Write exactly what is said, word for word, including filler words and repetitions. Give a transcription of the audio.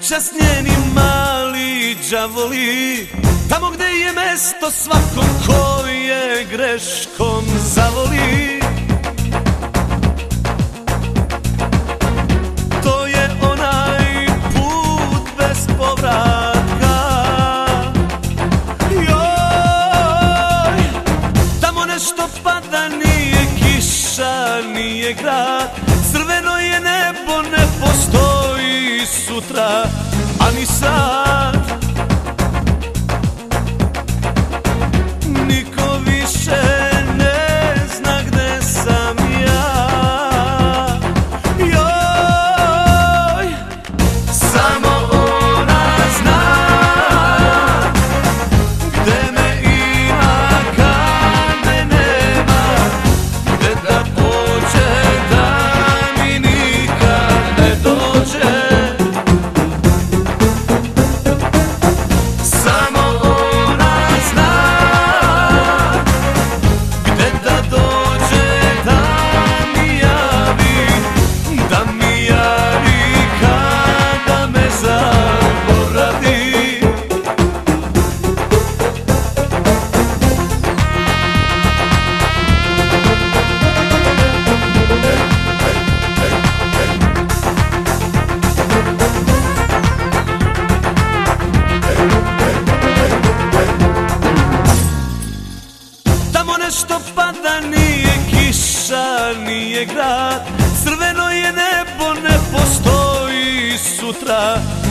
čas njeni mali đavoli, tamo gde je mesto svakom ko je greškom zavoli. To je onaj put bez povratka. Joj, tamo nešto pada, nije kiša, nije grad, crveno je nebo, ne postoji sutra, a ni sad. Niko više ne zna gde sam ja. Joj, samo ona zna gde me ima kad me nema, gde da pođe da mi nikad ne dođe. Nešto pada, nije kiša, nije grad, crveno je nebo, ne postoji sutra,